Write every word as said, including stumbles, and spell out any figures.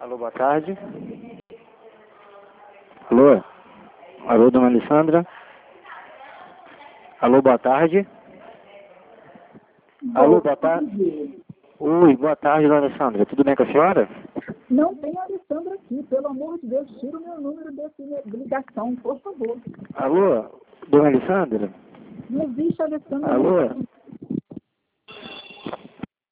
Alô, boa tarde. Alô? Alô, dona Alessandra? Alô, boa tarde. Boa Alô, boa tarde. tarde. Oi, boa tarde, dona Alessandra. Tudo bem com a senhora? Não tem Alessandra aqui, pelo amor de Deus, tira o meu número desse de ligação, por favor. Alô, dona Alessandra? Não existe Alessandra. Alô?